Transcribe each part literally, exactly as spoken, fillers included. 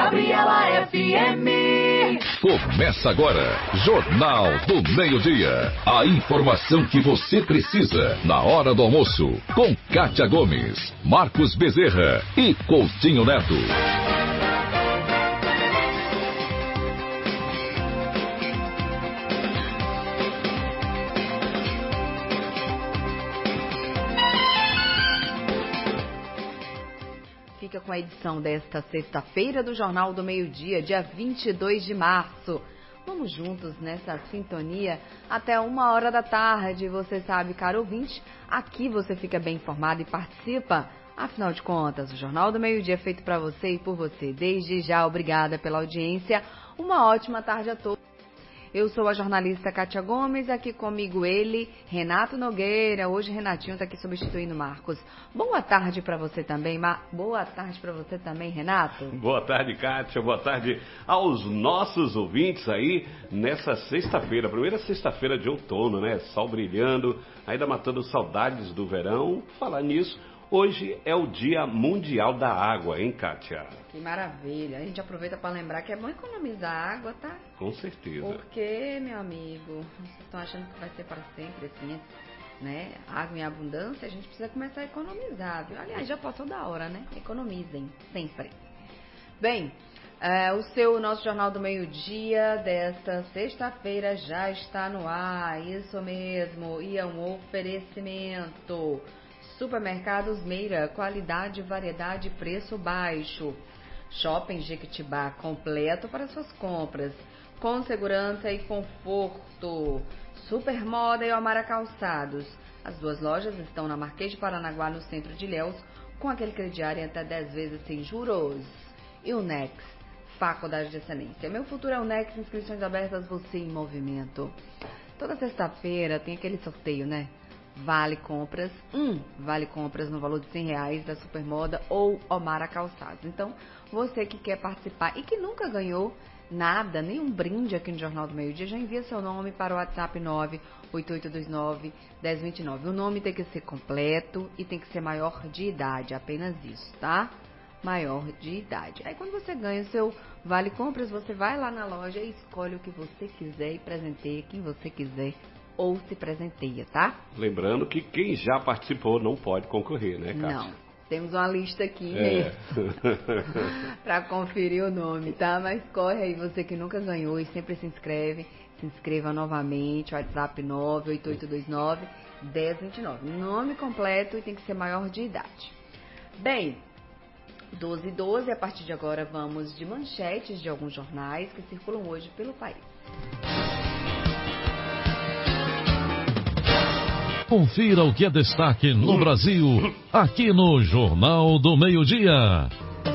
Gabriela F M. Começa agora, Jornal do Meio-Dia. A informação que você precisa na hora do almoço. Com Kátia Gomes, Marcos Bezerra e Coutinho Neto. Fica com a edição desta sexta-feira do Jornal do Meio-Dia, dia vinte e dois de março. Vamos juntos nessa sintonia até uma hora da tarde. Você sabe, caro ouvinte, aqui você fica bem informado e participa. Afinal de contas, o Jornal do Meio-Dia é feito para você e por você. Desde já, obrigada pela audiência. Uma ótima tarde a todos. Eu sou a jornalista Kátia Gomes, aqui comigo ele, Renato Nogueira. Hoje Renatinho está aqui substituindo o Marcos. Boa tarde para você também, Mar... Boa tarde para você também, Renato. Boa tarde, Kátia. Boa tarde aos nossos ouvintes aí nessa sexta-feira, primeira sexta-feira de outono, né? Sol brilhando, ainda matando saudades do verão. Falar nisso, hoje é o Dia Mundial da Água, hein, Kátia? Que maravilha. A gente aproveita para lembrar que é bom economizar água, tá? Com certeza. Porque, meu amigo, vocês estão achando que vai ser para sempre assim, né? Água em abundância, a gente precisa começar a economizar, viu? Aliás, já passou da hora, né? Economizem, sempre. Bem, é, o seu, nosso Jornal do Meio-Dia desta sexta-feira já está no ar. Isso mesmo, e é um oferecimento. Supermercados Meira, qualidade, variedade e preço baixo. Shopping Jequitibá, completo para suas compras, com segurança e conforto. Supermoda e Omara Calçados. As duas lojas estão na Marquês de Paranaguá, no centro de Ilhéus, com aquele crediário até dez vezes sem juros. E o Nex, Faculdade de Excelência. Meu futuro é o Nex, inscrições abertas, você em movimento. Toda sexta-feira tem aquele sorteio, né? Vale compras, um vale compras no valor de cem reais da Supermoda ou Omara Calçados. Então, você que quer participar e que nunca ganhou nada, nenhum brinde aqui no Jornal do Meio-Dia, já envia seu nome para o WhatsApp nove oito oito dois nove, um zero dois nove. O nome tem que ser completo e tem que ser maior de idade, apenas isso, tá? Maior de idade. Aí quando você ganha o seu vale compras, você vai lá na loja e escolhe o que você quiser e presenteia quem você quiser ou se presenteia, tá? Lembrando que quem já participou não pode concorrer, né, Kátia? Não, temos uma lista aqui É. mesmo para conferir o nome, tá? Mas corre aí, você que nunca ganhou e sempre se inscreve, se inscreva novamente, WhatsApp nove oito oito dois nove, um zero dois nove. Nome completo e tem que ser maior de idade. Bem, doze e doze, a partir de agora vamos de manchetes de alguns jornais que circulam hoje pelo país. Confira o que é destaque no Brasil, aqui no Jornal do Meio-Dia.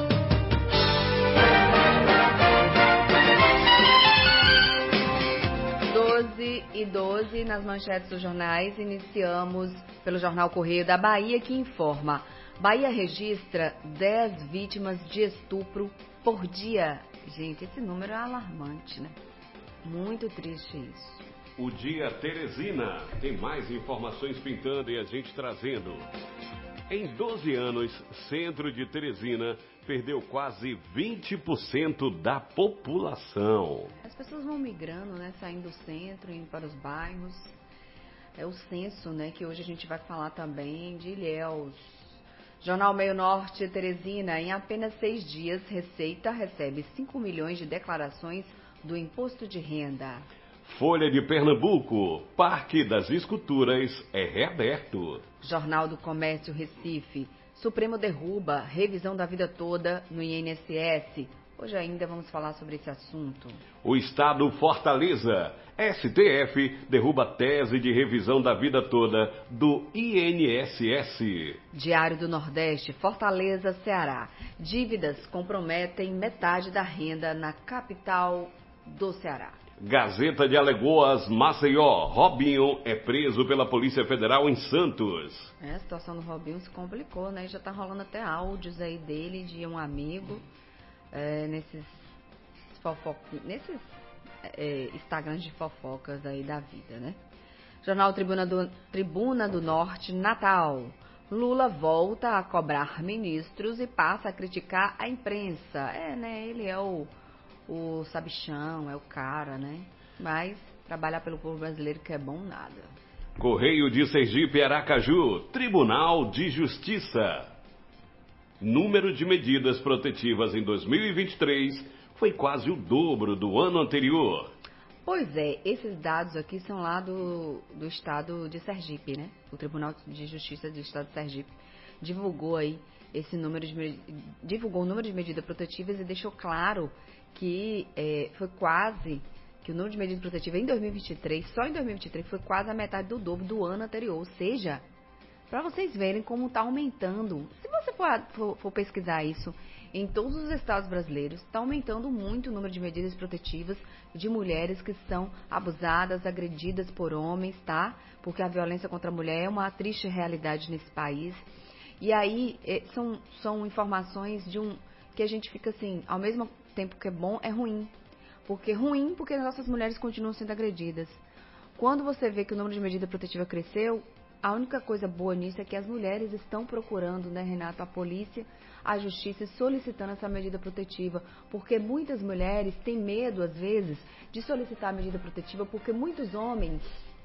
doze e doze, nas manchetes dos jornais, iniciamos pelo jornal Correio da Bahia, que informa: Bahia registra dez vítimas de estupro por dia. Gente, esse número é alarmante, né? Muito triste isso. O Dia Teresina. Tem mais informações pintando e a gente trazendo. Em doze anos, centro de Teresina perdeu quase vinte por cento da população. As pessoas vão migrando, né? Saindo do centro, indo para os bairros. É o censo, né? Que hoje a gente vai falar também de Ilhéus. Jornal Meio Norte, Teresina. Em apenas seis dias, Receita recebe cinco milhões de declarações do imposto de renda. Folha de Pernambuco, Parque das Esculturas é reaberto. Jornal do Comércio Recife, Supremo derruba revisão da vida toda no I N S S. Hoje ainda vamos falar sobre esse assunto. O Estado Fortaleza, S T F derruba tese de revisão da vida toda do I N S S. Diário do Nordeste, Fortaleza, Ceará. Dívidas comprometem metade da renda na capital do Ceará. Gazeta de Alagoas, Maceió. Robinho é preso pela Polícia Federal em Santos. É, a situação do Robinho se complicou, né? Já tá rolando até áudios aí dele, de um amigo, é, nesses, fofo... nesses é, Instagrams de fofocas aí da vida, né? Jornal Tribuna do, Tribuna do Norte, Natal. Lula volta a cobrar ministros e passa a criticar a imprensa. É, né? Ele é o, o sabichão, é o cara, né? Mas trabalhar pelo povo brasileiro que é bom nada. Correio de Sergipe Aracaju, Tribunal de Justiça. Número de medidas protetivas em dois mil e vinte e três foi quase o dobro do ano anterior. Pois é, esses dados aqui são lá do, do estado de Sergipe, né? O Tribunal de Justiça do estado de Sergipe divulgou aí esse número de divulgou o número de medidas protetivas e deixou claro que é, foi quase que o número de medidas protetivas em dois mil e vinte e três, só em dois mil e vinte e três, foi quase a metade do dobro do ano anterior. Ou seja, para vocês verem como está aumentando. Se você for, for, for pesquisar isso em todos os estados brasileiros, está aumentando muito o número de medidas protetivas de mulheres que são abusadas, agredidas por homens, tá? Porque a violência contra a mulher é uma triste realidade nesse país. E aí, são, são informações de um que a gente fica assim, ao mesmo tempo que é bom, é ruim. Porque ruim, porque nossas mulheres continuam sendo agredidas. Quando você vê que o número de medida protetiva cresceu, a única coisa boa nisso é que as mulheres estão procurando, né, Renato, a polícia, a justiça, solicitando essa medida protetiva. Porque muitas mulheres têm medo, às vezes, de solicitar a medida protetiva, porque muitos homens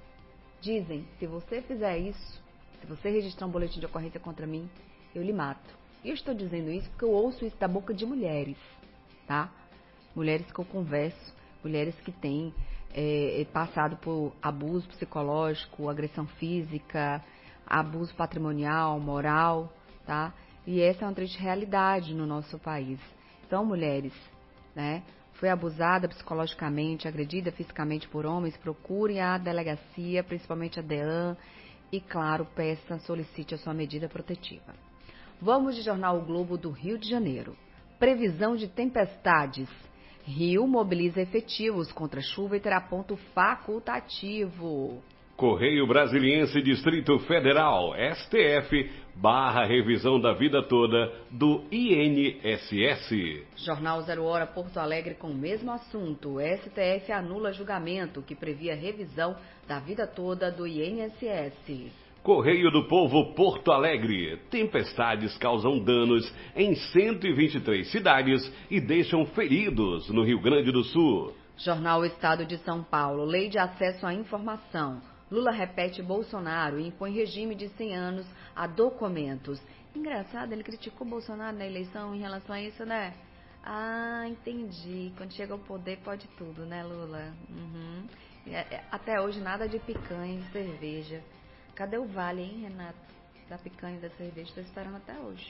dizem, se você fizer isso, se você registrar um boletim de ocorrência contra mim, eu lhe mato. E eu estou dizendo isso porque eu ouço isso da boca de mulheres, tá? Mulheres que eu converso, mulheres que têm é, passado por abuso psicológico, agressão física, abuso patrimonial, moral, tá? E essa é uma triste realidade no nosso país. Então, mulheres, né, foi abusada psicologicamente, agredida fisicamente por homens, procurem a delegacia, principalmente a DEAN, e, claro, peça, solicite a sua medida protetiva. Vamos de Jornal O Globo do Rio de Janeiro. Previsão de tempestades. Rio mobiliza efetivos contra chuva e terá ponto facultativo. Correio Brasiliense Distrito Federal, S T F, barra revisão da vida toda do I N S S. Jornal Zero Hora Porto Alegre com o mesmo assunto. S T F anula julgamento que previa revisão da vida toda do I N S S. Correio do Povo Porto Alegre. Tempestades causam danos em cento e vinte e três cidades e deixam feridos no Rio Grande do Sul. Jornal Estado de São Paulo. Lei de acesso à informação. Lula repete Bolsonaro e impõe regime de cem anos a documentos. Engraçado, ele criticou Bolsonaro na eleição em relação a isso, né? Ah, entendi. Quando chega ao poder pode tudo, né, Lula? Uhum. Até hoje nada de picanha e cerveja. Cadê o vale, hein, Renato? Da picanha e da cerveja, estou esperando até hoje.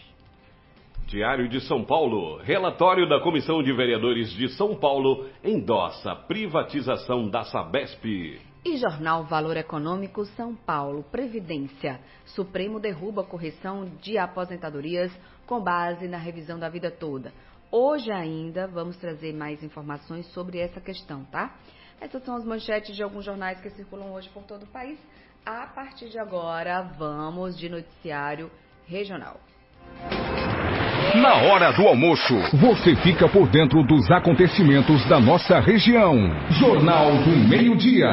Diário de São Paulo. Relatório da Comissão de Vereadores de São Paulo endossa a privatização da Sabesp. E Jornal Valor Econômico São Paulo. Previdência. Supremo derruba a correção de aposentadorias com base na revisão da vida toda. Hoje ainda vamos trazer mais informações sobre essa questão, tá? Essas são as manchetes de alguns jornais que circulam hoje por todo o país. A partir de agora, vamos de noticiário regional. Na hora do almoço, você fica por dentro dos acontecimentos da nossa região. Jornal do Meio-Dia.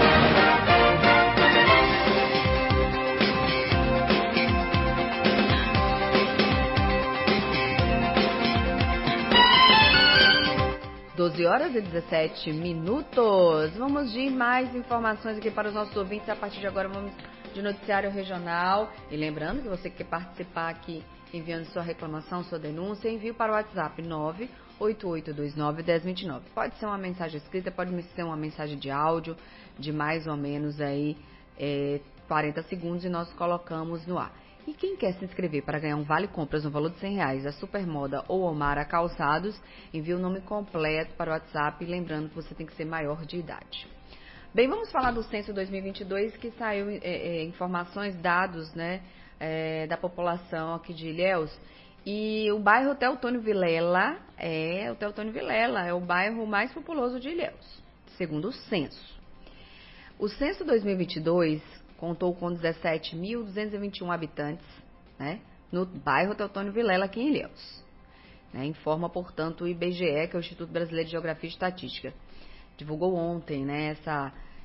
doze horas e dezessete minutos. Vamos de mais informações aqui para os nossos ouvintes. A partir de agora vamos de noticiário regional. E lembrando que você quer participar aqui enviando sua reclamação, sua denúncia, envie para o WhatsApp nove oito oito dois nove um zero dois nove. Pode ser uma mensagem escrita, pode ser uma mensagem de áudio de mais ou menos aí é, quarenta segundos e nós colocamos no ar. E quem quer se inscrever para ganhar um vale compras no valor de cem reais da Supermoda ou Omara Calçados, envie o nome completo para o WhatsApp, lembrando que você tem que ser maior de idade. Bem, vamos falar do Censo dois mil e vinte e dois, que saiu é, é, informações, dados, né, é, da população aqui de Ilhéus. E o bairro Teotônio Vilela, é, o Teotônio Vilela é o bairro mais populoso de Ilhéus, segundo o censo. O Censo dois mil e vinte e dois contou com dezessete mil duzentos e vinte e um habitantes, né, no bairro Teotônio Vilela, aqui em Ilhéus. Né, informa, portanto, o I B G E, que é o Instituto Brasileiro de Geografia e Estatística. Divulgou ontem, né, essa,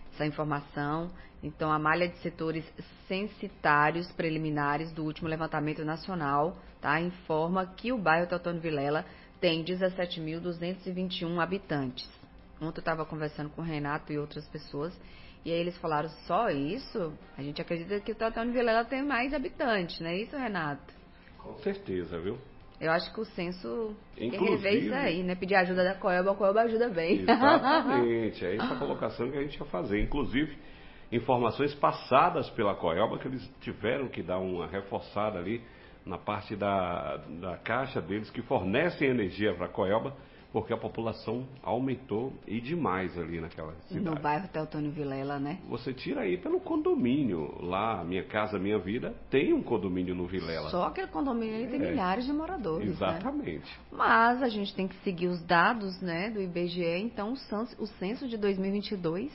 essa informação. Então, a malha de setores censitários preliminares do último levantamento nacional, tá, informa que o bairro Teotônio Vilela tem dezessete mil duzentos e vinte e um habitantes. Ontem eu estava conversando com o Renato e outras pessoas, e aí eles falaram, só isso? A gente acredita que o Teotônio Vilela tem mais habitantes, não é isso, Renato? Com certeza, viu? Eu acho que o censo tem que Inclusive- rever isso aí, né? Pedir ajuda da Coelba, a Coelba ajuda bem. Exatamente, é essa a colocação que a gente ia fazer. Inclusive, informações passadas pela Coelba que eles tiveram que dar uma reforçada ali na parte da, da caixa deles que fornecem energia para a Coelba, porque a população aumentou e demais ali naquela cidade. No bairro Teotônio Vilela, né? Você tira aí pelo condomínio. Lá, Minha Casa Minha Vida, tem um condomínio no Vilela. Só aquele condomínio aí tem É. milhares de moradores, né? Exatamente. Mas a gente tem que seguir os dados, né, do I B G E. Então, o censo, o censo de dois mil e vinte e dois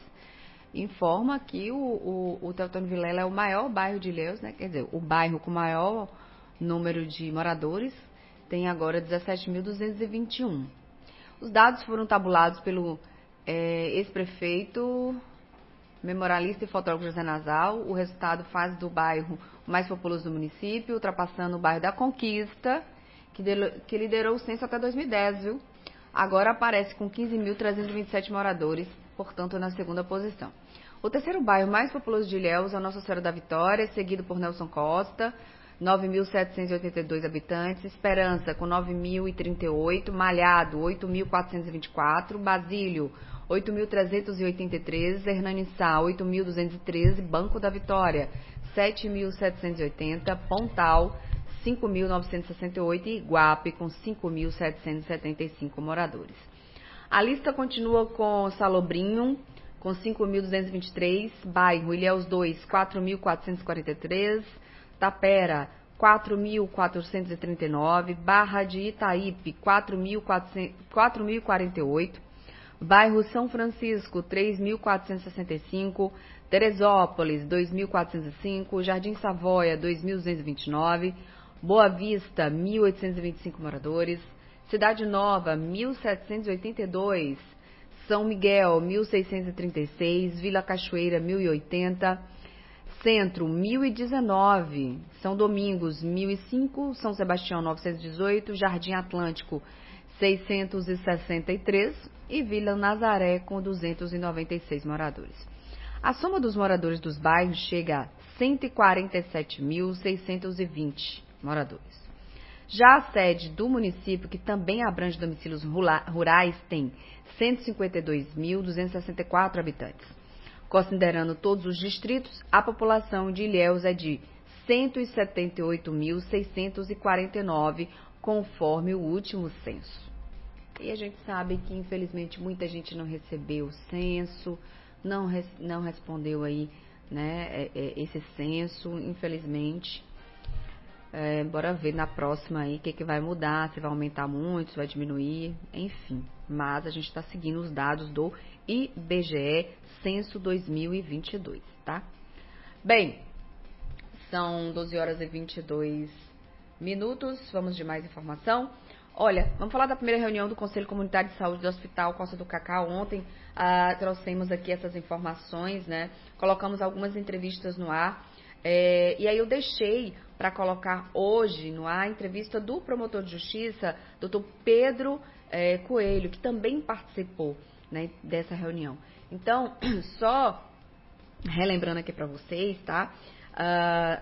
informa que o, o, o Teotônio Vilela é o maior bairro de Ilhéus, né? Quer dizer, o bairro com maior número de moradores tem agora dezessete mil duzentos e vinte e um. Os dados foram tabulados pelo é, ex-prefeito, memorialista e fotógrafo José Nasal. O resultado faz do bairro o mais populoso do município, ultrapassando o bairro da Conquista, que, delo, que liderou o censo até dois mil e dez, viu? Agora aparece com quinze mil trezentos e vinte e sete moradores, portanto, na segunda posição. O terceiro bairro mais populoso de Ilhéus é o Nossa Senhora da Vitória, seguido por Nelson Costa, nove mil setecentos e oitenta e dois habitantes, Esperança com nove mil e trinta e oito, Malhado oito mil quatrocentos e vinte e quatro, Basílio oito mil trezentos e oitenta e três, Hernani Sá oito mil duzentos e treze, Banco da Vitória sete mil setecentos e oitenta, Pontal cinco mil novecentos e sessenta e oito e Iguape com cinco mil setecentos e setenta e cinco moradores. A lista continua com Salobrinho com cinco mil duzentos e vinte e três, Bairro Ilhéus dois quatro mil quatrocentos e quarenta e três, Tapera, quatro mil quatrocentos e trinta e nove, Barra de Itaípe, quatro mil e quarenta e oito, Bairro São Francisco, três mil quatrocentos e sessenta e cinco, Teresópolis, dois mil quatrocentos e cinco, Jardim Savoia, dois mil duzentos e vinte e nove, Boa Vista, mil oitocentos e vinte e cinco moradores, Cidade Nova, mil setecentos e oitenta e dois, São Miguel, mil seiscentos e trinta e seis, Vila Cachoeira, mil e oitenta, Centro, mil e dezenove, São Domingos, mil e cinco, São Sebastião, novecentos e dezoito, Jardim Atlântico, seiscentos e sessenta e três e Vila Nazaré, com duzentos e noventa e seis moradores. A soma dos moradores dos bairros chega a cento e quarenta e sete mil seiscentos e vinte moradores. Já a sede do município, que também abrange domicílios rurais, tem cento e cinquenta e dois mil duzentos e sessenta e quatro habitantes. Considerando todos os distritos, a população de Ilhéus é de cento e setenta e oito mil seiscentos e quarenta e nove, conforme o último censo. E a gente sabe que, infelizmente, muita gente não recebeu o censo, não, res, não respondeu aí, né, esse censo, infelizmente. É, bora ver na próxima aí o que, que vai mudar, se vai aumentar muito, se vai diminuir, enfim. Mas a gente está seguindo os dados do I B G E Censo dois mil e vinte e dois, tá? Bem, são doze horas e vinte e dois minutos, vamos de mais informação. Olha, vamos falar da primeira reunião do Conselho Comunitário de Saúde do Hospital Costa do Cacau. Ontem ah, trouxemos aqui essas informações, né? Colocamos algumas entrevistas no ar. É, e aí eu deixei para colocar hoje no ar a entrevista do promotor de justiça, doutor Pedro é, Coelho, que também participou, né, dessa reunião. Então, só relembrando aqui para vocês, tá? Ah,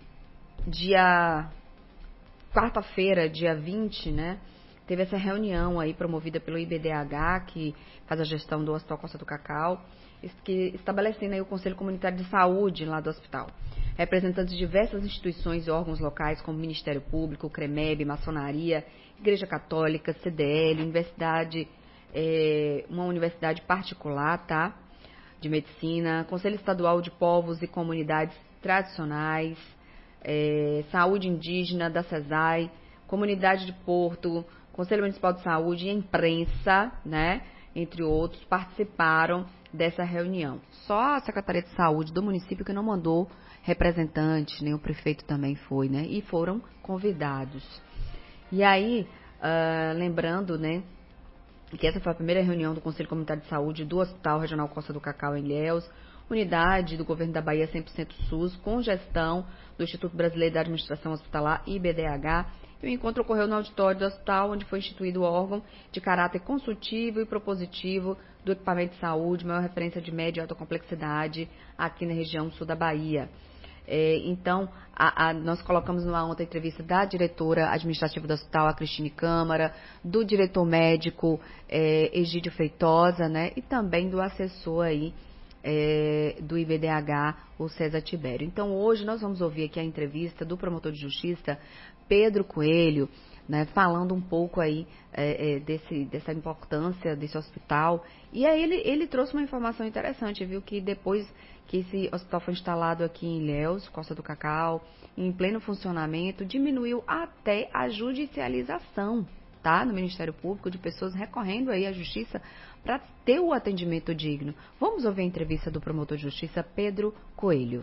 dia quarta-feira, dia vinte, né? Teve essa reunião aí promovida pelo I B D H, que faz a gestão do Hospital Costa do Cacau, que estabelecendo aí o Conselho Comunitário de Saúde lá do hospital. Representantes de diversas instituições e órgãos locais, como Ministério Público, CREMEB, Maçonaria, Igreja Católica, C D L, Universidade, é, uma universidade particular, tá? De Medicina, Conselho Estadual de Povos e Comunidades Tradicionais, é, Saúde Indígena da CESAI, Comunidade de Porto, Conselho Municipal de Saúde e a imprensa, né? Entre outros, participaram dessa reunião. Só a Secretaria de Saúde do município que não mandou representantes, nem o prefeito também foi, né? E foram convidados. E aí, uh, lembrando, né, que essa foi a primeira reunião do Conselho Comunitário de Saúde do Hospital Regional Costa do Cacau, em Ilhéus, unidade do Governo da Bahia cem por cento SUS, com gestão do Instituto Brasileiro da Administração Hospitalar, I B D H. E o encontro ocorreu no auditório do hospital, onde foi instituído o órgão de caráter consultivo e propositivo do equipamento de saúde, maior referência de média e alta complexidade aqui na região sul da Bahia. É, então, a, a, nós colocamos numa ontem entrevista da diretora administrativa do hospital, a Cristine Câmara, do diretor médico, é, Egídio Feitosa, né, e também do assessor aí, é, do I B D H, o César Tibério. Então, hoje nós vamos ouvir aqui a entrevista do promotor de justiça, Pedro Coelho, né, falando um pouco aí é, é, desse, dessa importância desse hospital. E aí ele, ele trouxe uma informação interessante, viu, que depois que esse hospital foi instalado aqui em Ilhéus, Costa do Cacau, em pleno funcionamento, diminuiu até a judicialização, tá, no Ministério Público, de pessoas recorrendo aí à justiça para ter o atendimento digno. Vamos ouvir a entrevista do promotor de justiça, Pedro Coelho.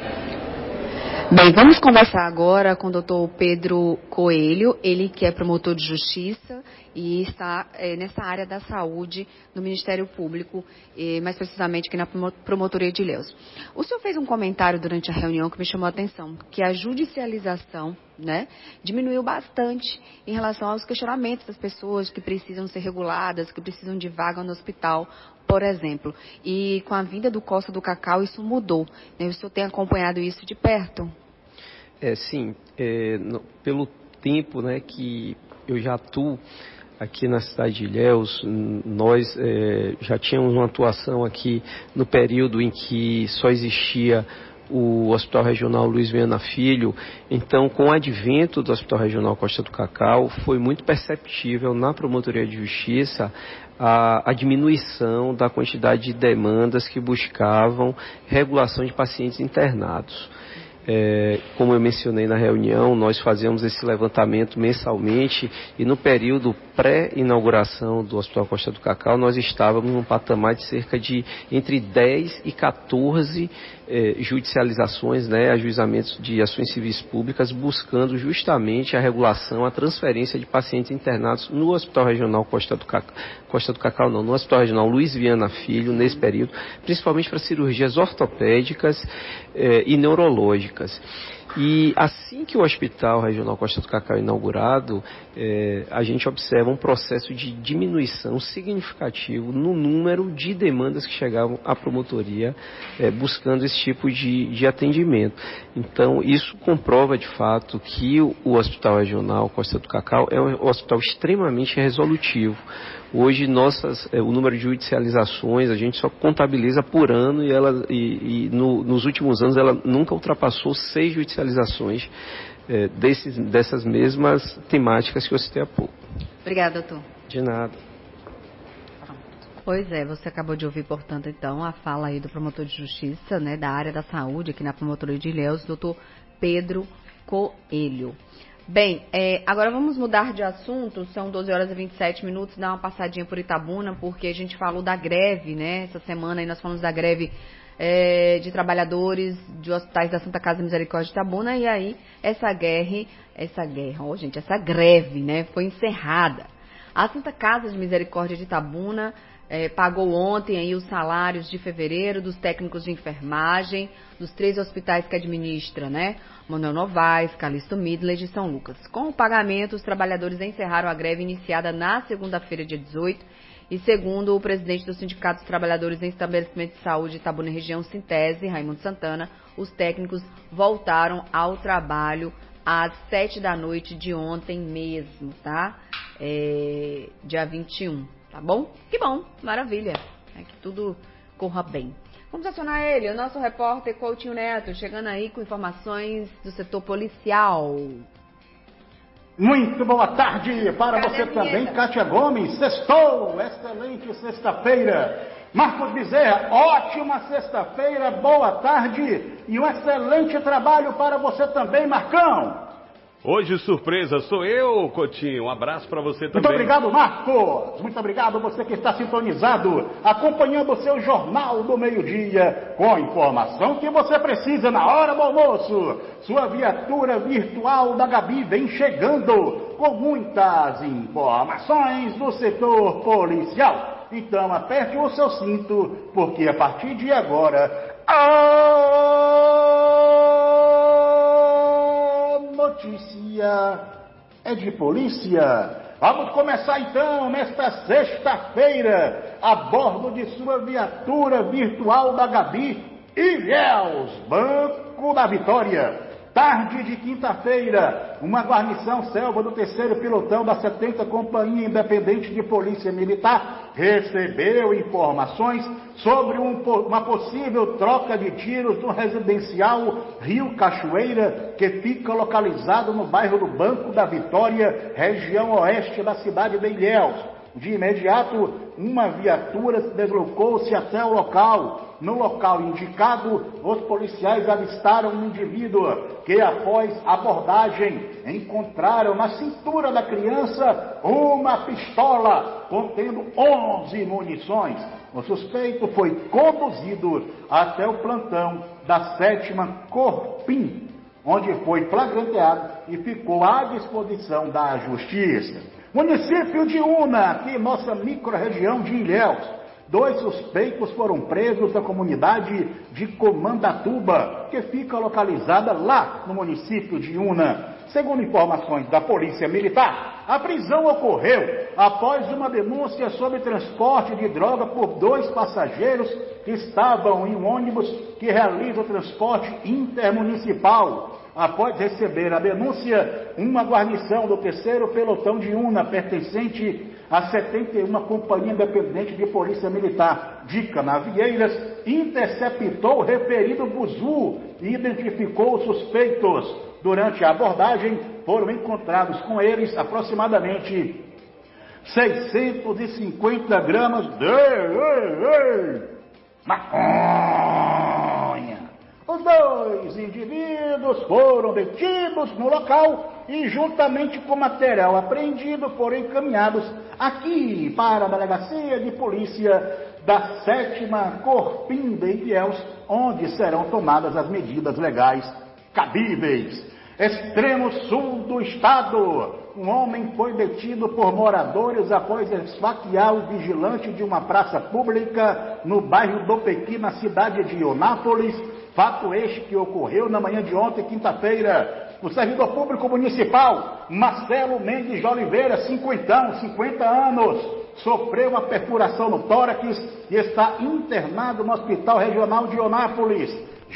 Bem, vamos conversar agora com o doutor Pedro Coelho, ele que é promotor de justiça e está é, nessa área da saúde no Ministério Público, e mais precisamente aqui na Promotoria de Ilhéus. O senhor fez um comentário durante a reunião que me chamou a atenção, que a judicialização, né, diminuiu bastante em relação aos questionamentos das pessoas que precisam ser reguladas, que precisam de vaga no hospital, por exemplo. E com a vinda do Costa do Cacau, isso mudou. Né? O senhor tem acompanhado isso de perto? É, sim, é, no, pelo tempo, né, que eu já atuo aqui na cidade de Ilhéus, nós é, já tínhamos uma atuação aqui no período em que só existia o Hospital Regional Luiz Viana Filho. Então, com o advento do Hospital Regional Costa do Cacau, foi muito perceptível na Promotoria de Justiça a, a diminuição da quantidade de demandas que buscavam regulação de pacientes internados. É, como eu mencionei na reunião, nós fazemos esse levantamento mensalmente e no período pré-inauguração do Hospital Costa do Cacau, nós estávamos num patamar de cerca de entre dez e quatorze é, judicializações, né, ajuizamentos de ações civis públicas, buscando justamente a regulação, a transferência de pacientes internados no Hospital Regional Costa do Cacau, Costa do Cacau não, no Hospital Regional Luiz Viana Filho, nesse período, principalmente para cirurgias ortopédicas é, e neurológicas. E assim que o Hospital Regional Costa do Cacau é inaugurado, é, a gente observa um processo de diminuição significativo no número de demandas que chegavam à promotoria é, buscando esse tipo de, de atendimento. Então, isso comprova de fato que o, o Hospital Regional Costa do Cacau é um hospital extremamente resolutivo. Hoje, nossas, o número de judicializações, a gente só contabiliza por ano e, ela, e, e no, nos últimos anos ela nunca ultrapassou seis judicializações é, desses, dessas mesmas temáticas que eu citei há pouco. Obrigada, doutor. De nada. Pois é, você acabou de ouvir, portanto, então, a fala aí do promotor de justiça, né, da área da saúde aqui na Promotoria de Ilhéus, doutor Pedro Coelho. Bem, é, agora vamos mudar de assunto, são doze horas e vinte e sete minutos, dar uma passadinha por Itabuna, porque a gente falou da greve, né, essa semana aí nós falamos da greve é, de trabalhadores de hospitais da Santa Casa Misericórdia de Itabuna, e aí essa guerra, essa guerra, ó, gente, essa greve, né, foi encerrada. A Santa Casa de Misericórdia de Itabuna É, pagou ontem aí os salários de fevereiro dos técnicos de enfermagem dos três hospitais que administra, né? Manuel Novaes, Calixto Midler de São Lucas. Com o pagamento, os trabalhadores encerraram a greve iniciada na segunda-feira, dia dezoito, e segundo o presidente do Sindicato dos Trabalhadores em Estabelecimento de Saúde de Itabuna e Região, Sintese, Raimundo Santana, os técnicos voltaram ao trabalho às sete da noite de ontem mesmo, tá? É, dia vinte e um. Tá bom? Que bom, maravilha. É que tudo corra bem. Vamos acionar ele, o nosso repórter Coutinho Neto, chegando aí com informações do setor policial. Muito boa tarde para Cadê você também, Kátia Gomes. Sextou, excelente sexta-feira. Marcos Bezerra, ótima sexta-feira, boa tarde e um excelente trabalho para você também, Marcão. Hoje, surpresa, sou eu, Coutinho. Um abraço para você também. Muito obrigado, Marcos. Muito obrigado você que está sintonizado, acompanhando o seu Jornal do Meio-Dia, com a informação que você precisa na hora do almoço. Sua viatura virtual da Gabi vem chegando com muitas informações do setor policial. Então aperte o seu cinto, porque a partir de agora, a notícia é de polícia. Vamos começar então nesta sexta-feira, a bordo de sua viatura virtual da Gabi, Ilhéus, Banco da Vitória. Tarde de quinta-feira, uma guarnição selva do terceiro pilotão da setenta Companhia Independente de Polícia Militar recebeu informações sobre um, uma possível troca de tiros no residencial Rio Cachoeira, que fica localizado no bairro do Banco da Vitória, região oeste da cidade de Ilhéus. De imediato, uma viatura deslocou-se até o local. No local indicado, os policiais avistaram um indivíduo que, após abordagem, encontraram na cintura da criança uma pistola contendo onze munições. O suspeito foi conduzido até o plantão da sétima Corpim, onde foi flagranteado e ficou à disposição da Justiça. Município de Una, aqui nossa microrregião de Ilhéus. Dois suspeitos foram presos da comunidade de Comandatuba, que fica localizada lá no município de Una. Segundo informações da Polícia Militar, a prisão ocorreu após uma denúncia sobre transporte de droga por dois passageiros que estavam em um ônibus que realiza o transporte intermunicipal. Após receber a denúncia, uma guarnição do terceiro pelotão de Una, pertencente à setenta e uma Companhia Independente de Polícia Militar de Canavieiras, interceptou o referido buzu e identificou os suspeitos. Durante a abordagem, foram encontrados com eles aproximadamente seiscentos e cinquenta gramas de maconha. Os dois indivíduos foram detidos no local e, juntamente com material apreendido, foram encaminhados aqui para a Delegacia de Polícia da sétima Corpim de Ilhéus, onde serão tomadas as medidas legais cabíveis. Extremo sul do estado. Um homem foi detido por moradores após esfaquear o vigilante de uma praça pública no bairro do Pequi, na cidade de Ionápolis. Fato este que ocorreu na manhã de ontem, quinta-feira. O servidor público municipal, Marcelo Mendes de Oliveira, cinquentão, cinquenta anos, sofreu uma perfuração no tórax e está internado no Hospital Regional de Ionápolis.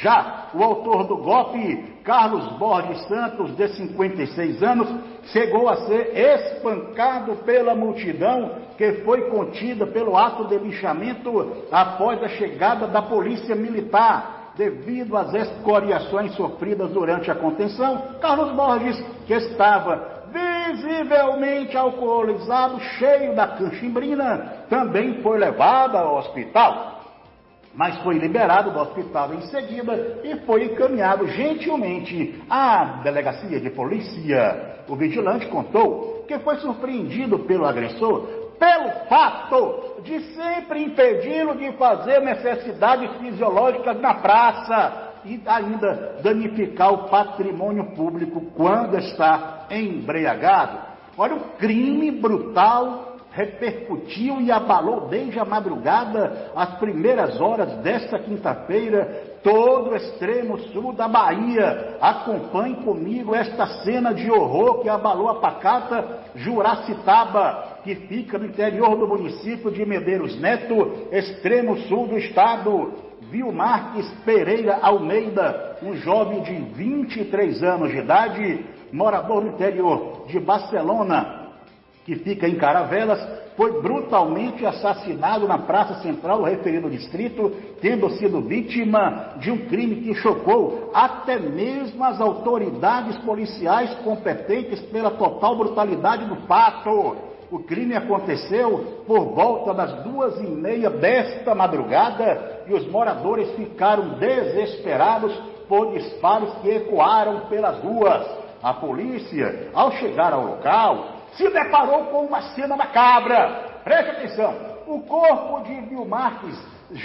Já o autor do golpe, Carlos Borges Santos, de cinquenta e seis anos, chegou a ser espancado pela multidão que foi contida pelo ato de linchamento após a chegada da Polícia Militar. Devido às escoriações sofridas durante a contenção, Carlos Borges, que estava visivelmente alcoolizado, cheio da canchimbrina, também foi levado ao hospital, mas foi liberado do hospital em seguida e foi encaminhado gentilmente à delegacia de polícia. O vigilante contou que foi surpreendido pelo agressor pelo fato de sempre impedi-lo de fazer necessidades fisiológicas na praça e ainda danificar o patrimônio público quando está embriagado. Olha, o crime brutal repercutiu e abalou desde a madrugada, as primeiras horas desta quinta-feira, todo o extremo sul da Bahia. Acompanhe comigo esta cena de horror que abalou a pacata Juracitaba, que fica no interior do município de Medeiros Neto, extremo sul do estado. Vilmarques Pereira Almeida, um jovem de vinte e três anos de idade, morador no interior de Barcelona, que fica em Caravelas, foi brutalmente assassinado na praça central do referido distrito, tendo sido vítima de um crime que chocou até mesmo as autoridades policiais competentes pela total brutalidade do fato. O crime aconteceu por volta das duas e meia desta madrugada e os moradores ficaram desesperados por disparos que ecoaram pelas ruas. A polícia, ao chegar ao local, se deparou com uma cena macabra. Preste atenção, o corpo de Vilmarques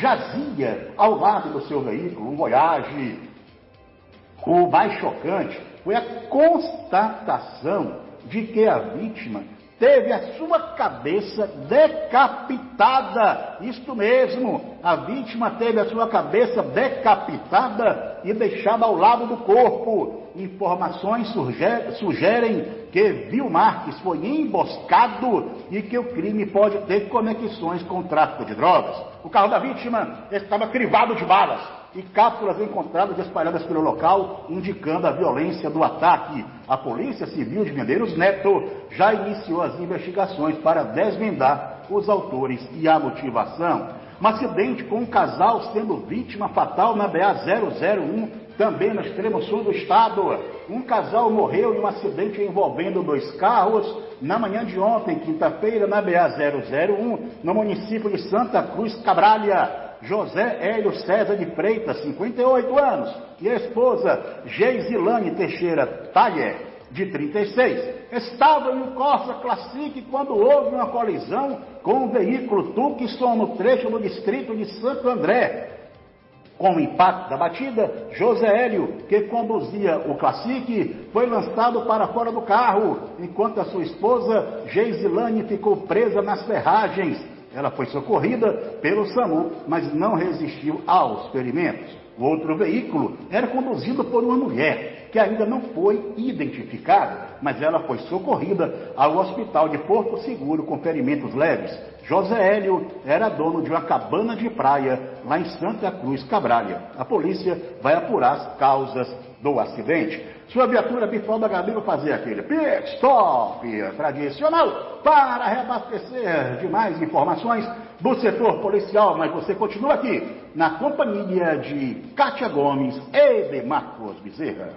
jazia ao lado do seu veículo, um Voyage. O mais chocante foi a constatação de que a vítima teve a sua cabeça decapitada. Isto mesmo, a vítima teve a sua cabeça decapitada e deixada ao lado do corpo. Informações sugerem, sugerem que Vil Marques foi emboscado e que o crime pode ter conexões com o tráfico de drogas. O carro da vítima estava crivado de balas e cápsulas encontradas espalhadas pelo local, indicando a violência do ataque. A Polícia Civil de Medeiros Neto já iniciou as investigações para desvendar os autores e a motivação. Um acidente com um casal sendo vítima fatal na B A zero zero um, também no extremo sul do estado. Um casal morreu em um acidente envolvendo dois carros na manhã de ontem, quinta-feira, na B A zero zero um, no município de Santa Cruz Cabralha. José Hélio César de Freitas, cinquenta e oito anos, e a esposa Geisilane Teixeira Taller, de trinta e seis, estavam em um Corsa Classic quando houve uma colisão com o veículo Tucson no trecho do distrito de Santo André. Com o impacto da batida, José Hélio, que conduzia o Classic, foi lançado para fora do carro, enquanto a sua esposa Geisilane ficou presa nas ferragens. Ela foi socorrida pelo SAMU, mas não resistiu aos ferimentos. O outro veículo era conduzido por uma mulher, que ainda não foi identificada, mas ela foi socorrida ao hospital de Porto Seguro com ferimentos leves. José Hélio era dono de uma cabana de praia lá em Santa Cruz Cabralha. A polícia vai apurar as causas do acidente. Sua viatura bifalda Gabi vai fazer aquele pit stop tradicional para reabastecer de mais informações do setor policial, mas você continua aqui na companhia de Kátia Gomes e de Marcos Bezerra.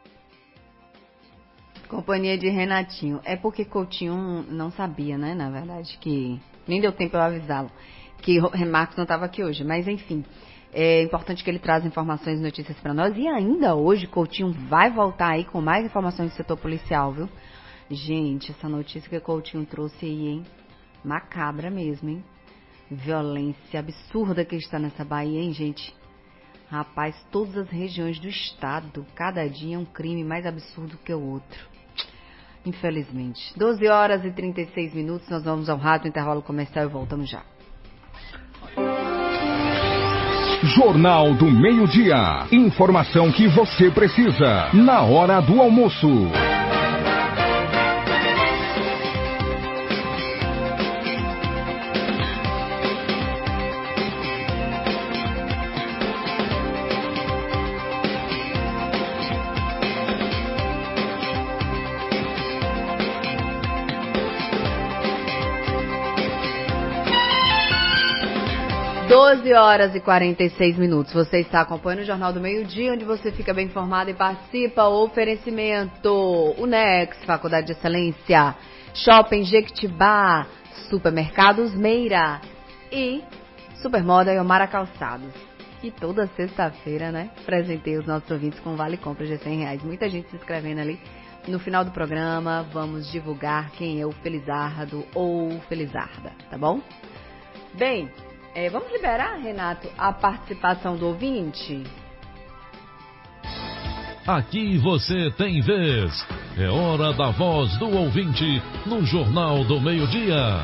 Companhia de Renatinho. É porque Coutinho não sabia, né, na verdade, que nem deu tempo eu avisá-lo, que Marcos não estava aqui hoje, mas enfim. É importante que ele traga informações e notícias para nós. E ainda hoje, Coutinho vai voltar aí com mais informações do setor policial, viu? Gente, essa notícia que o Coutinho trouxe aí, hein? Macabra mesmo, hein? Violência absurda que está nessa Bahia, hein, gente? Rapaz, todas as regiões do estado, cada dia é um crime mais absurdo que o outro. Infelizmente. doze horas e trinta e seis minutos, nós vamos ao rádio, intervalo comercial e voltamos já. Jornal do Meio-Dia. Informação que você precisa na hora do almoço. doze horas e quarenta e seis minutos. Você está acompanhando o Jornal do Meio-Dia, onde você fica bem informado e participa. Oferecimento Unex, Faculdade de Excelência, Shopping Jequitibá, Supermercados Meira e Supermoda e Omara Calçados. E toda sexta-feira, né, presentei os nossos ouvintes com vale compra de cem reais. Muita gente se inscrevendo ali. No final do programa, vamos divulgar quem é o Felizardo ou Felizarda, tá bom? Bem... É, vamos liberar, Renato, a participação do ouvinte? Aqui você tem vez. É hora da voz do ouvinte no Jornal do Meio-Dia.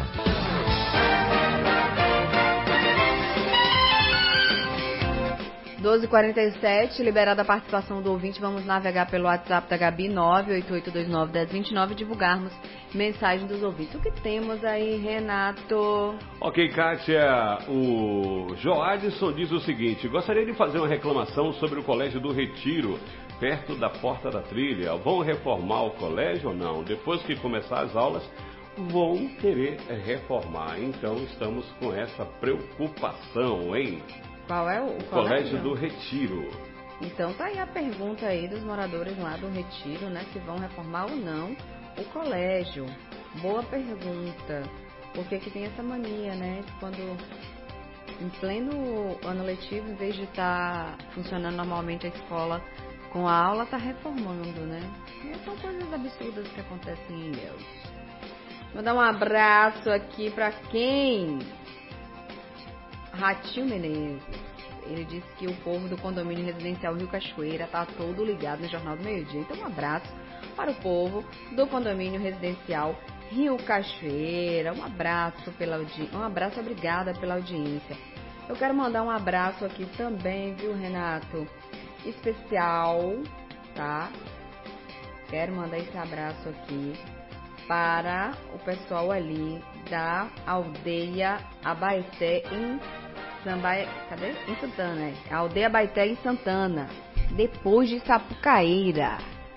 doze e quarenta e sete, liberada a participação do ouvinte, vamos navegar pelo WhatsApp da Gabi, nove oito oito dois nove um zero dois nove, e divulgarmos mensagem dos ouvintes. O que temos aí, Renato? Ok, Kátia, o Joadson diz o seguinte: gostaria de fazer uma reclamação sobre o Colégio do Retiro, perto da Porta da Trilha. Vão reformar o colégio ou não? Depois que começar as aulas, vão querer reformar. Então, estamos com essa preocupação, hein? Qual é o, o colégio? Colégio do Retiro. Então tá aí a pergunta aí dos moradores lá do Retiro, né? Se vão reformar ou não o colégio. Boa pergunta. Por que que tem essa mania, né? De quando em pleno ano letivo, em vez de estar tá funcionando normalmente a escola com a aula, tá reformando, né? E são coisas absurdas que acontecem em Ilhéus. Vou dar um abraço aqui pra quem? Ratinho Menezes. Ele disse que o povo do condomínio residencial Rio Cachoeira tá todo ligado no Jornal do Meio-Dia. Então um abraço para o povo do condomínio residencial Rio Cachoeira. Um abraço pela audiência, um abraço, obrigada pela audiência. Eu quero mandar um abraço aqui também, viu, Renato? Especial, tá? Quero mandar esse abraço aqui para o pessoal ali da aldeia Abaeté em Sambaia, cadê? Em Santana, né? A aldeia Abaeté em Santana, depois de Sapucaíra.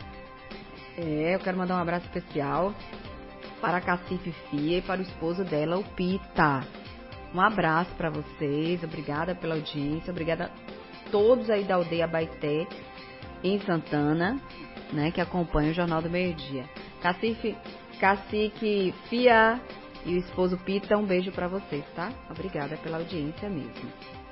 É, eu quero mandar um abraço especial para a Cacife Fia e para o esposo dela, o Pita. Um abraço para vocês, obrigada pela audiência, obrigada a todos aí da aldeia Abaeté em Santana, né, que acompanham o Jornal do Meio-Dia. Cacife, Cacique Fia e o esposo Pita, um beijo para vocês, tá? Obrigada pela audiência mesmo.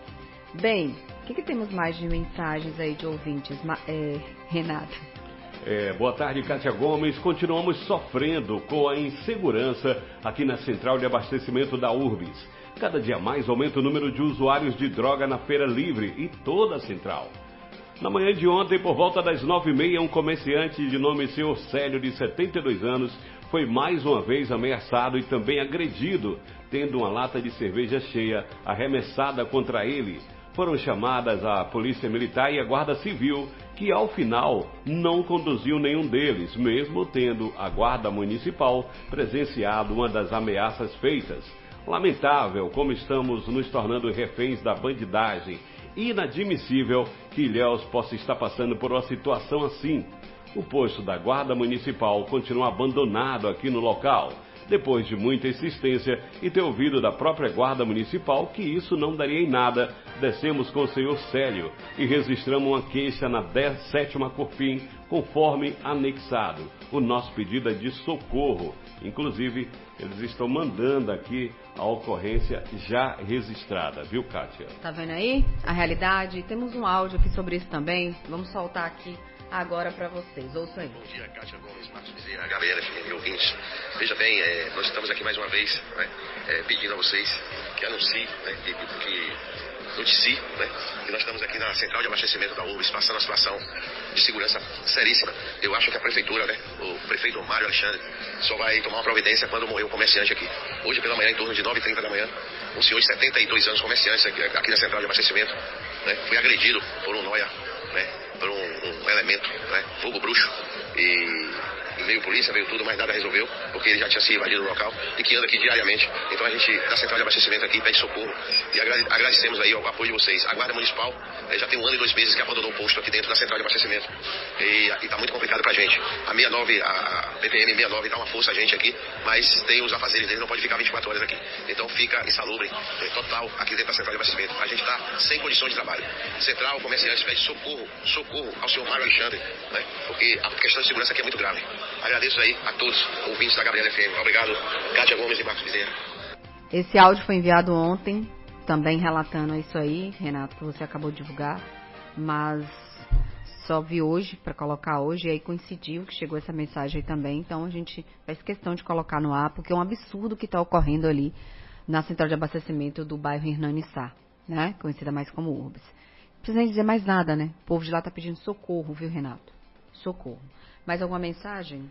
Bem, o que, que temos mais de mensagens aí de ouvintes, é, Renato? É, boa tarde, Kátia Gomes. Continuamos sofrendo com a insegurança aqui na central de abastecimento da Urbis. Cada dia mais aumenta o número de usuários de droga na Feira Livre e toda a central. Na manhã de ontem, por volta das nove e meia, um comerciante de nome senhor Célio, de setenta e dois anos, foi mais uma vez ameaçado e também agredido, tendo uma lata de cerveja cheia arremessada contra ele. Foram chamadas a Polícia Militar e a Guarda Civil, que ao final não conduziu nenhum deles, mesmo tendo a Guarda Municipal presenciado uma das ameaças feitas. Lamentável como estamos nos tornando reféns da bandidagem. Inadmissível que Ilhéus possa estar passando por uma situação assim. O posto da Guarda Municipal continua abandonado aqui no local. Depois de muita insistência e ter ouvido da própria Guarda Municipal que isso não daria em nada, descemos com o senhor Célio e registramos uma queixa na sétima Corpim, conforme anexado. O nosso pedido é de socorro. Inclusive, eles estão mandando aqui a ocorrência já registrada, viu, Kátia? Tá vendo aí a realidade? Temos um áudio aqui sobre isso também. Vamos soltar aqui agora para vocês. Ouçam aí. Bom dia, Kátia Gomes, Marcos Bezerra, Gabriela F M, ouvintes. Veja bem, é, nós estamos aqui mais uma vez, né, é, pedindo a vocês que anunciem, né, que, que noticie, né, que nós estamos aqui na central de abastecimento da Urbis, passando uma situação de segurança seríssima. Eu acho que a prefeitura, né, o prefeito Mário Alexandre, só vai tomar uma providência quando morrer um comerciante aqui. Hoje pela manhã, em torno de nove e trinta da manhã, um senhor de setenta e dois anos, comerciante aqui, aqui na central de abastecimento, né, foi agredido por um noia, né, por um, um elemento, né, fogo bruxo, e veio polícia, veio tudo, mas nada resolveu, porque ele já tinha se invadido no local e que anda aqui diariamente. Então a gente, da central de abastecimento aqui, pede socorro e agrade, agradecemos aí o apoio de vocês. A Guarda Municipal eh, já tem um ano e dois meses que abandonou o posto aqui dentro da central de abastecimento e está muito complicado pra gente. A sessenta e nove, a P P M sessenta e nove dá uma força a gente aqui, mas tem os afazeres dele, não pode ficar vinte e quatro horas aqui. Então fica insalubre, eh, total, aqui dentro da central de abastecimento. A gente está sem condições de trabalho. Central, comerciante, pede socorro, socorro ao senhor Mário Alexandre, né? Porque a questão de segurança aqui é muito grave. Agradeço aí a todos, ouvintes da Gabriela F M. Obrigado, Kátia Gomes e Marcos Bezerra. Esse áudio foi enviado ontem, também relatando isso aí, Renato, que você acabou de divulgar, mas só vi hoje, para colocar hoje, e aí coincidiu que chegou essa mensagem aí também, então a gente faz questão de colocar no ar, porque é um absurdo que está ocorrendo ali na central de abastecimento do bairro Hernani Sá, né, conhecida mais como Urbis. Não precisa nem dizer mais nada, né, o povo de lá está pedindo socorro, viu, Renato? Socorro. Mais alguma mensagem?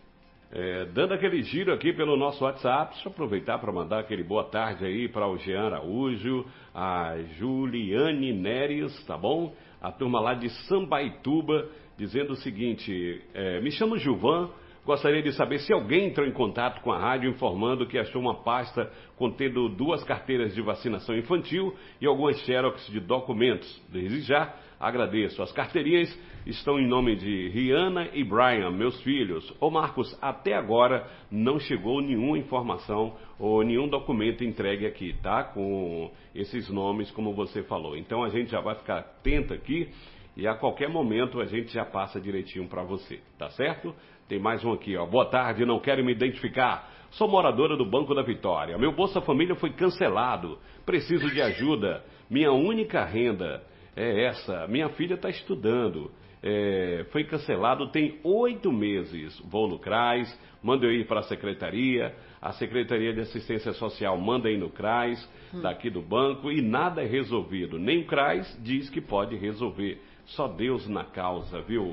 É, dando aquele giro aqui pelo nosso WhatsApp, deixa eu aproveitar para mandar aquele boa tarde aí para o Jean Araújo, a Juliane Neres, tá bom? A turma lá de Sambaituba, dizendo o seguinte, é, me chamo Gilvan, gostaria de saber se alguém entrou em contato com a rádio informando que achou uma pasta contendo duas carteiras de vacinação infantil e algumas xerox de documentos. Desde já, agradeço. As carteirinhas estão em nome de Rihanna e Brian, meus filhos. Ô Marcos, até agora não chegou nenhuma informação ou nenhum documento entregue aqui, tá? Com esses nomes, como você falou. Então a gente já vai ficar atento aqui e a qualquer momento a gente já passa direitinho para você, tá certo? Tem mais um aqui, ó. Boa tarde, não quero me identificar. Sou moradora do Banco da Vitória. Meu Bolsa Família foi cancelado. Preciso de ajuda. Minha única renda é essa. Minha filha está estudando. É, foi cancelado tem oito meses. Vou no CRAS, manda eu ir para a secretaria. A Secretaria de Assistência Social manda ir no CRAS, hum. daqui do banco, e nada é resolvido. Nem o CRAS diz que pode resolver. Só Deus na causa, viu?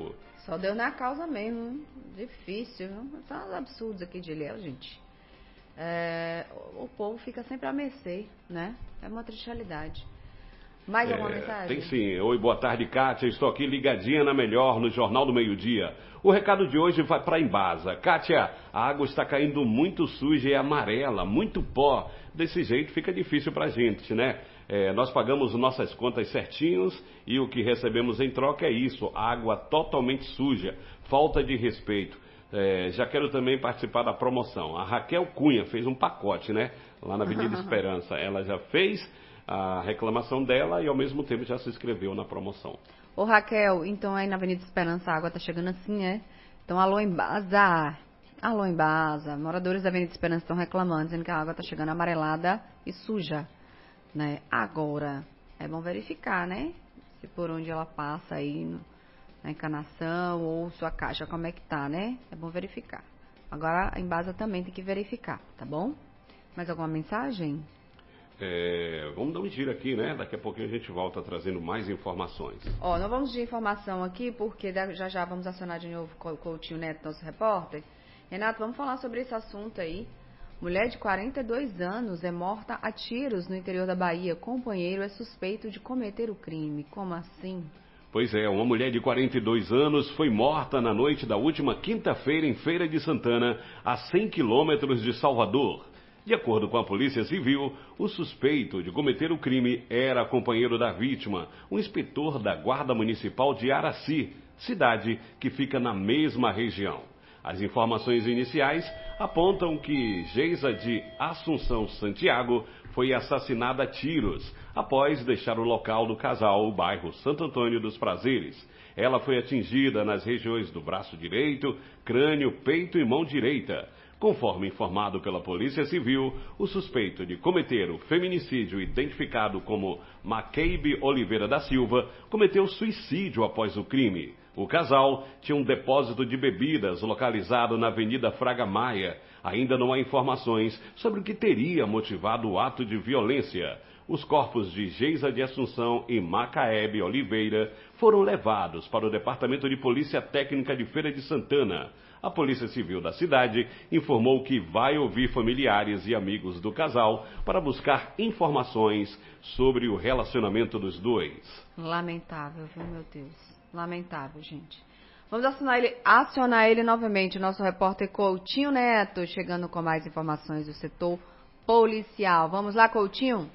Só deu na causa mesmo. Difícil. São uns absurdos aqui de Ilhéus, gente. É, o povo fica sempre a mercê, né? É uma triste realidade. Mais alguma É, mensagem? tem sim. Oi, boa tarde, Kátia. Estou aqui ligadinha na Melhor, no Jornal do Meio-Dia. O recado de hoje vai para Embasa. Kátia, a água está caindo muito suja e amarela, muito pó. Desse jeito fica difícil para a gente, né? É, nós pagamos nossas contas certinhos e o que recebemos em troca é isso, água totalmente suja, falta de respeito. É, já quero também participar da promoção. A Raquel Cunha fez um pacote, né? Lá na Avenida Esperança. Ela já fez a reclamação dela e ao mesmo tempo já se inscreveu na promoção. Ô Raquel, então aí na Avenida Esperança a água tá chegando assim, é? Então alô Embasa, alô Embasa, moradores da Avenida Esperança estão reclamando, dizendo que a água tá chegando amarelada e suja, né? Agora, é bom verificar, né? Se por onde ela passa aí, no, na encanação ou sua caixa, como é que tá, né? É bom verificar. Agora a Embasa também tem que verificar, tá bom? Mais alguma mensagem? É, vamos dar um giro aqui, né? Daqui a pouquinho a gente volta trazendo mais informações. Ó, não vamos de informação aqui, porque já já vamos acionar de novo o Coutinho Neto, nosso repórter. Renato, vamos falar sobre esse assunto aí. Mulher de quarenta e dois anos é morta a tiros no interior da Bahia. Companheiro é suspeito de cometer o crime. Como assim? Pois é, uma mulher de quarenta e dois anos foi morta na noite da última quinta-feira em Feira de Santana, a cem quilômetros de Salvador. De acordo com a Polícia Civil, o suspeito de cometer o crime era companheiro da vítima, um inspetor da Guarda Municipal de Araci, cidade que fica na mesma região. As informações iniciais apontam que Geisa de Assunção Santiago foi assassinada a tiros após deixar o local do casal, o bairro Santo Antônio dos Prazeres. Ela foi atingida nas regiões do braço direito, crânio, peito e mão direita. Conforme informado pela Polícia Civil, o suspeito de cometer o feminicídio identificado como Macabe Oliveira da Silva cometeu suicídio após o crime. O casal tinha um depósito de bebidas localizado na Avenida Fraga Maia. Ainda não há informações sobre o que teria motivado o ato de violência. Os corpos de Geisa de Assunção e Macabe Oliveira foram levados para o Departamento de Polícia Técnica de Feira de Santana. A Polícia Civil da cidade informou que vai ouvir familiares e amigos do casal para buscar informações sobre o relacionamento dos dois. Lamentável, viu, meu Deus? Lamentável, gente. Vamos acionar ele, acionar ele novamente, nosso repórter Coutinho Neto, chegando com mais informações do setor policial. Vamos lá, Coutinho?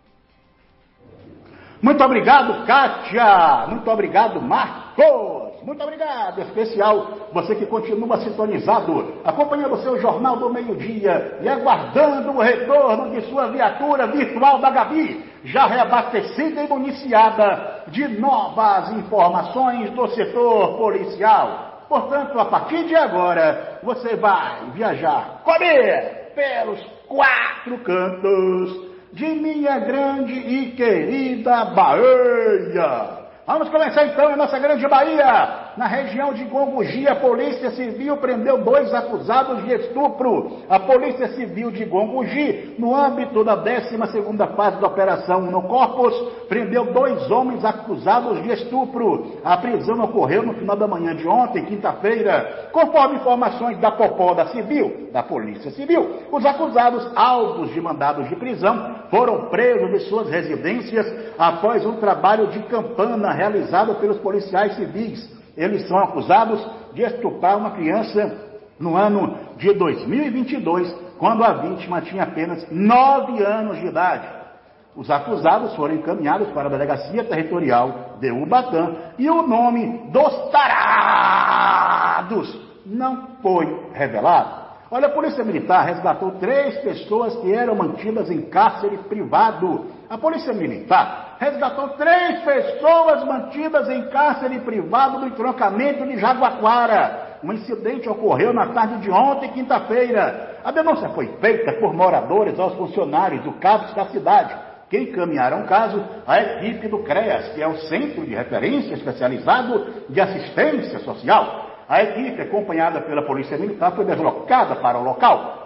Muito obrigado, Kátia. Muito obrigado, Marcos. Muito obrigado, especial você que continua sintonizado, acompanhando o seu Jornal do Meio-Dia e aguardando o retorno de sua viatura virtual da Gabi, já reabastecida e municiada de novas informações do setor policial. Portanto, a partir de agora, você vai viajar comigo pelos quatro cantos de minha grande e querida Bahia. Vamos começar então a nossa grande Bahia. Na região de Gongogi, a Polícia Civil prendeu dois acusados de estupro. A Polícia Civil de Gongogi, no âmbito da décima segunda fase da Operação No Corpus, prendeu dois homens acusados de estupro. A prisão ocorreu no final da manhã de ontem, quinta-feira. Conforme informações da Popó da Civil, da Polícia Civil, os acusados, alvos de mandados de prisão, foram presos de suas residências após um trabalho de campana realizado pelos policiais civis. Eles são acusados de estuprar uma criança no ano de dois mil e vinte e dois, quando a vítima tinha apenas nove anos de idade. Os acusados foram encaminhados para a Delegacia Territorial de Ubatã e o nome dos tarados não foi revelado. Olha, a Polícia Militar resgatou três pessoas que eram mantidas em cárcere privado. A Polícia Militar resgatou três pessoas mantidas em cárcere privado no entroncamento de Jaguaquara. Um incidente ocorreu na tarde de ontem, quinta-feira. A denúncia foi feita por moradores aos funcionários do CAPS da cidade, que encaminharam o caso à equipe do CREAS, que é o Centro de Referência Especializado de Assistência Social. A equipe, acompanhada pela Polícia Militar, foi deslocada para o local.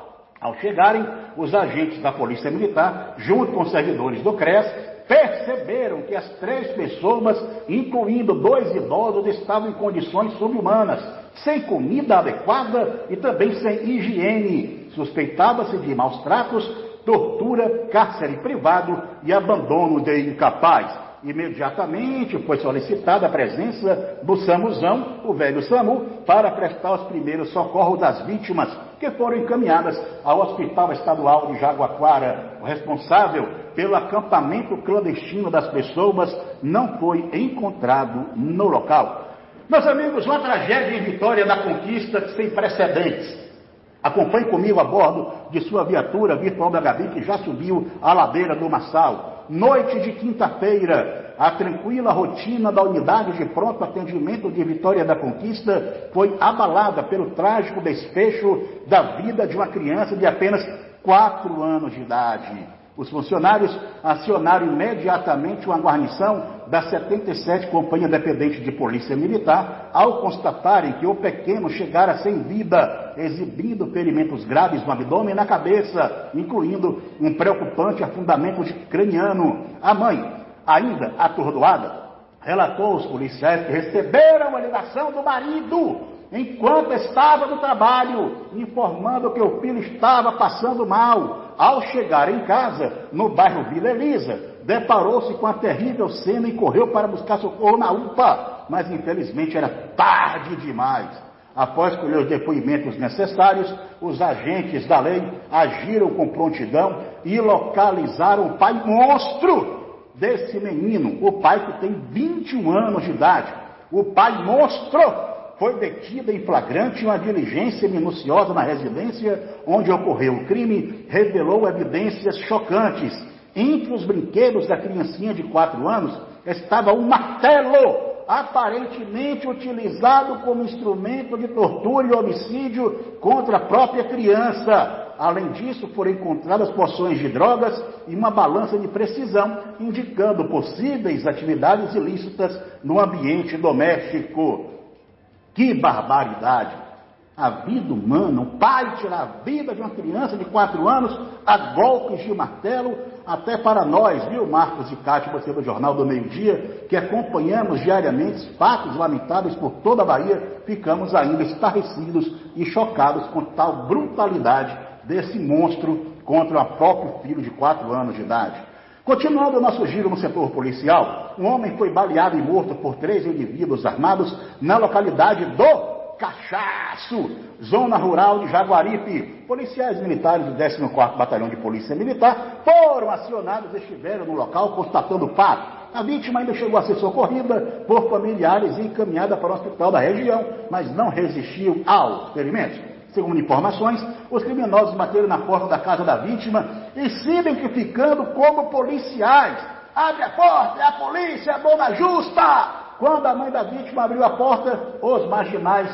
Ao chegarem, os agentes da Polícia Militar, junto com os servidores do CRES, perceberam que as três pessoas, incluindo dois idosos, estavam em condições subhumanas, sem comida adequada e também sem higiene. Suspeitava-se de maus tratos, tortura, cárcere privado e abandono de incapaz. Imediatamente foi solicitada a presença do SAMUzão, o velho SAMU, para prestar os primeiros socorros das vítimas, que foram encaminhadas ao Hospital Estadual de Jaguaquara. O responsável pelo acampamento clandestino das pessoas não foi encontrado no local. Meus amigos, uma tragédia em Vitória da Conquista sem precedentes. Acompanhe comigo a bordo de sua viatura virtual da Gabi, que já subiu a ladeira do Massal. Noite de quinta-feira, a tranquila rotina da unidade de pronto atendimento de Vitória da Conquista foi abalada pelo trágico desfecho da vida de uma criança de apenas quatro anos de idade. Os funcionários acionaram imediatamente uma guarnição da setenta e sete Companhia Independente de Polícia Militar, ao constatarem que o pequeno chegara sem vida, exibindo ferimentos graves no abdômen e na cabeça, incluindo um preocupante afundamento de craniano. A mãe, ainda atordoada, relatou aos policiais que receberam a ligação do marido enquanto estava no trabalho, informando que o filho estava passando mal. Ao chegar em casa, no bairro Vila Elisa, deparou-se com a terrível cena e correu para buscar socorro na U P A, mas infelizmente era tarde demais. Após colher os depoimentos necessários, os agentes da lei agiram com prontidão e localizaram o pai monstro desse menino, o pai que tem vinte e um anos de idade. O pai monstro foi detido em flagrante. Uma diligência minuciosa na residência onde ocorreu o crime revelou evidências chocantes. Entre os brinquedos da criancinha de quatro anos estava um martelo, aparentemente utilizado como instrumento de tortura e homicídio contra a própria criança. Além disso, foram encontradas porções de drogas e uma balança de precisão, indicando possíveis atividades ilícitas no ambiente doméstico. Que barbaridade! A vida humana, o pai tirar a vida de uma criança de quatro anos a golpes de martelo, até para nós, viu, Marcos e Cátia, você do Jornal do Meio Dia, que acompanhamos diariamente fatos lamentáveis por toda a Bahia, ficamos ainda estarrecidos e chocados com tal brutalidade desse monstro contra o próprio filho de quatro anos de idade. Continuando o nosso giro no setor policial, um homem foi baleado e morto por três indivíduos armados na localidade do Cachaço, zona rural de Jaguaripe. Policiais militares do décimo quarto Batalhão de Polícia Militar foram acionados e estiveram no local constatando o fato. A vítima ainda chegou a ser socorrida por familiares e encaminhada para o hospital da região, mas não resistiu aos ferimentos. Segundo informações, os criminosos bateram na porta da casa da vítima e se identificando como policiais. Abre a porta, é a polícia, é a dona Justa! Quando a mãe da vítima abriu a porta, os marginais,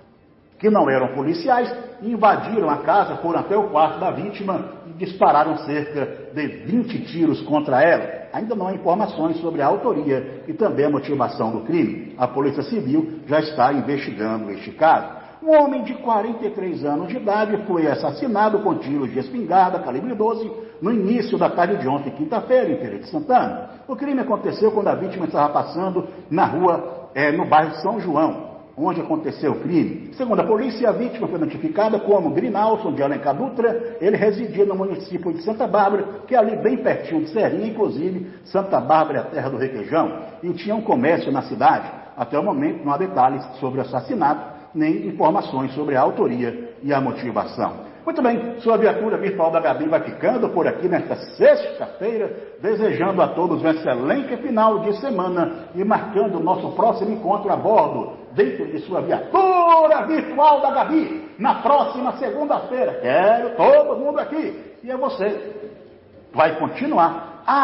que não eram policiais, invadiram a casa, foram até o quarto da vítima e dispararam cerca de vinte tiros contra ela. Ainda não há informações sobre a autoria e também a motivação do crime. A Polícia Civil já está investigando este caso. Um homem de quarenta e três anos de idade foi assassinado com tiros de espingarda calibre doze no início da tarde de ontem, quinta-feira, em Feira de Santana. O crime aconteceu quando a vítima estava passando na rua, é, no bairro São João, onde aconteceu o crime. Segundo a polícia, a vítima foi notificada como Grinalson de Alencar Dutra. Ele residia no município de Santa Bárbara, que é ali bem pertinho de Serrinha, inclusive Santa Bárbara é a terra do requeijão, e tinha um comércio na cidade. Até o momento não há detalhes sobre o assassinato, nem informações sobre a autoria e a motivação. Muito bem, sua viatura virtual da Gabi vai ficando por aqui nesta sexta-feira, desejando a todos um excelente final de semana e marcando o nosso próximo encontro a bordo, dentro de sua viatura virtual da Gabi, na próxima segunda-feira. Quero todo mundo aqui. E é você vai continuar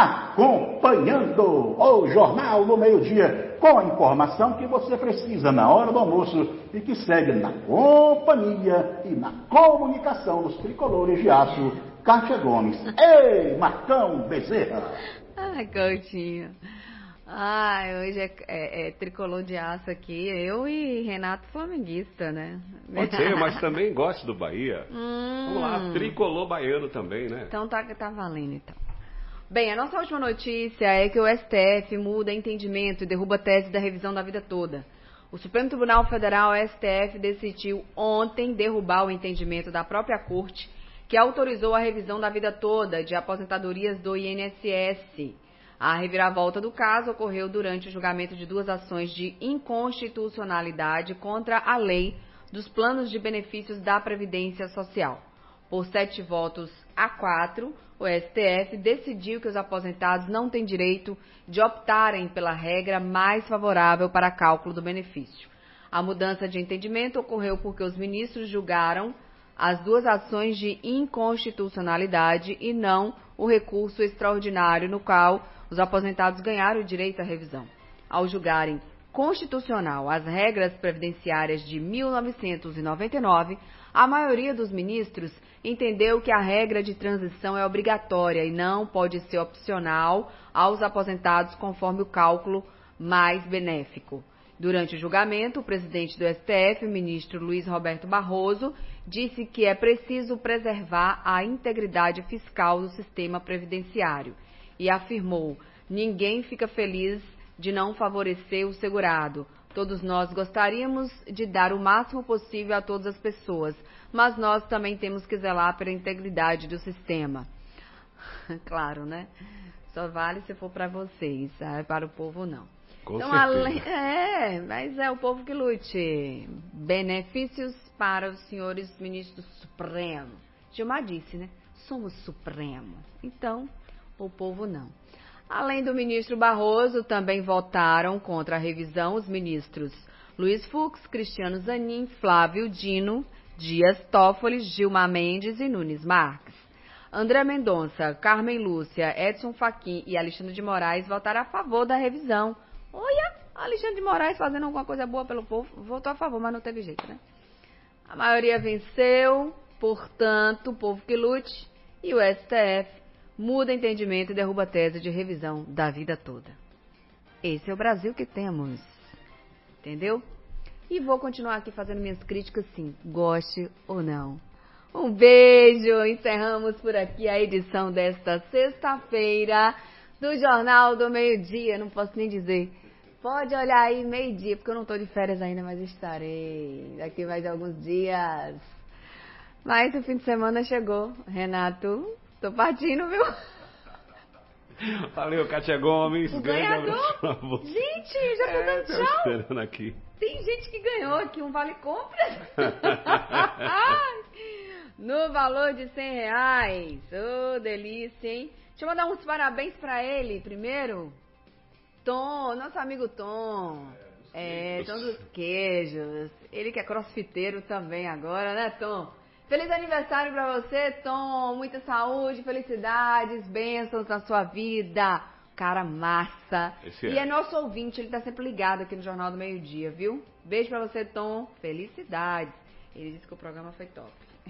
acompanhando o Jornal do Meio-Dia com a informação que você precisa na hora do almoço e que segue na companhia e na comunicação dos tricolores de aço, Cátia Gomes. Ei, Marcão Bezerra! Ai, Coutinho. Ah, hoje é, é, é tricolor de aço aqui, eu e Renato flamenguista, né? Pode ser, mas também gosto do Bahia. Hum. Vamos lá, tricolor baiano também, né? Então tá, tá valendo, então. Bem, a nossa última notícia é que o S T F muda entendimento e derruba a tese da revisão da vida toda. O Supremo Tribunal Federal, S T F, decidiu ontem derrubar o entendimento da própria Corte que autorizou a revisão da vida toda de aposentadorias do I N S S. A reviravolta do caso ocorreu durante o julgamento de duas ações de inconstitucionalidade contra a lei dos planos de benefícios da Previdência Social. Por sete votos a quatro, o S T F decidiu que os aposentados não têm direito de optarem pela regra mais favorável para cálculo do benefício. A mudança de entendimento ocorreu porque os ministros julgaram as duas ações de inconstitucionalidade e não o recurso extraordinário no qual os aposentados ganharam o direito à revisão. Ao julgarem constitucional as regras previdenciárias de mil novecentos e noventa e nove, a maioria dos ministros entendeu que a regra de transição é obrigatória e não pode ser opcional aos aposentados conforme o cálculo mais benéfico. Durante o julgamento, o presidente do S T F, o ministro Luiz Roberto Barroso, disse que é preciso preservar a integridade fiscal do sistema previdenciário e afirmou: ninguém fica feliz de não favorecer o segurado. Todos nós gostaríamos de dar o máximo possível a todas as pessoas, mas nós também temos que zelar pela integridade do sistema. Claro, né? Só vale se for para vocês, sabe? Para o povo não. Com então, certeza. além, é, mas é o povo que lute. Benefícios para os senhores ministros supremos. Gilmar disse, né? Somos supremo. Então, o povo não. Além do ministro Barroso, também votaram contra a revisão os ministros Luiz Fux, Cristiano Zanin, Flávio Dino, Dias Toffoli, Gilmar Mendes e Nunes Marques. André Mendonça, Carmen Lúcia, Edson Fachin e Alexandre de Moraes votaram a favor da revisão. Olha, Alexandre de Moraes fazendo alguma coisa boa pelo povo, votou a favor, mas não teve jeito, né? A maioria venceu, portanto, o povo que lute, e o S T F muda entendimento e derruba a tese de revisão da vida toda. Esse é o Brasil que temos. Entendeu? E vou continuar aqui fazendo minhas críticas, sim, goste ou não. Um beijo, encerramos por aqui a edição desta sexta-feira do Jornal do Meio-Dia. Não posso nem dizer. Pode olhar aí, meio-dia, porque eu não estou de férias ainda, mas estarei daqui mais alguns dias. Mas o fim de semana chegou. Renato, tô partindo, viu? Valeu, Kátia Gomes. O Grande ganhador. abraço pra você. Gente, já tô É, dando tô tchau. esperando aqui. Tem gente que ganhou aqui um vale compras. No valor de cem reais. Ô, oh, delícia, hein? Deixa eu mandar uns parabéns pra ele primeiro. Tom, nosso amigo Tom. É, Tom dos Queijos. Ele que é crossfiteiro também agora, né, Tom? Feliz aniversário pra você, Tom. Muita saúde, felicidades, bênçãos na sua vida. Cara massa. Esse e é. é nosso ouvinte, ele tá sempre ligado aqui no Jornal do Meio-Dia, viu? Beijo pra você, Tom. Felicidades. Ele disse que o programa foi top.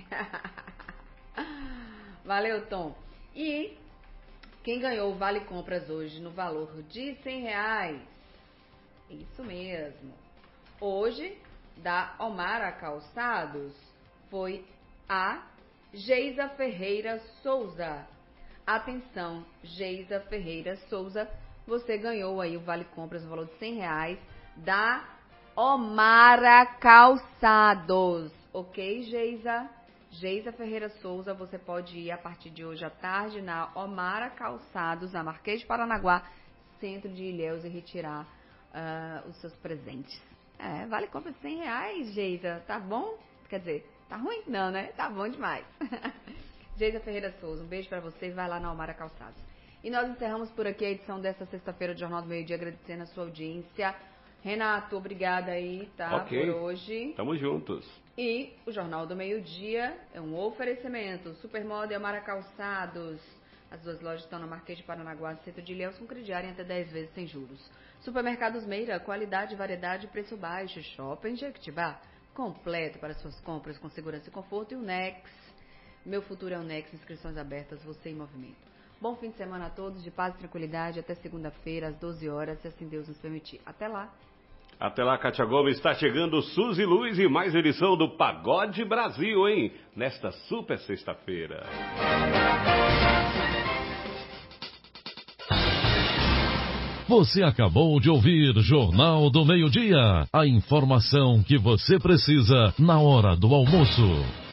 Valeu, Tom. E quem ganhou o Vale Compras hoje no valor de cem reais? Isso mesmo. Hoje, da Omara Calçados, foi a Geisa Ferreira Souza. Atenção, Geisa Ferreira Souza, você ganhou aí o Vale Compras no valor de cem reais da Omara Calçados. Ok, Geisa? Geisa Ferreira Souza, você pode ir a partir de hoje à tarde na Omara Calçados, na Marquês de Paranaguá, centro de Ilhéus, e retirar uh, os seus presentes. É, vale compra de cem reais, Geisa, tá bom? Quer dizer, tá ruim? Não, né? Tá bom demais. Geisa Ferreira Souza, um beijo pra você e vai lá na Omara Calçados. E nós encerramos por aqui a edição desta sexta-feira do Jornal do Meio-Dia, agradecendo a sua audiência. Renato, obrigada aí, tá? Ok. Por hoje. Tamo juntos. E o Jornal do Meio-Dia é um oferecimento. Supermoda e Amara Calçados. As duas lojas estão na Marquês de Paranaguá, centro de Ilhéus, com crediário em até dez vezes sem juros. Supermercados Meira, qualidade, variedade e preço baixo. Shopping Jequitibá, completo para suas compras com segurança e conforto. E o Nex, meu futuro é o Nex, inscrições abertas, você em movimento. Bom fim de semana a todos, de paz e tranquilidade, até segunda-feira, às doze horas, se assim Deus nos permitir. Até lá. Até lá, Kátia Gomes, está chegando Suzy Luz e mais edição do Pagode Brasil, hein? Nesta super sexta-feira. Você acabou de ouvir Jornal do Meio-Dia. A informação que você precisa na hora do almoço.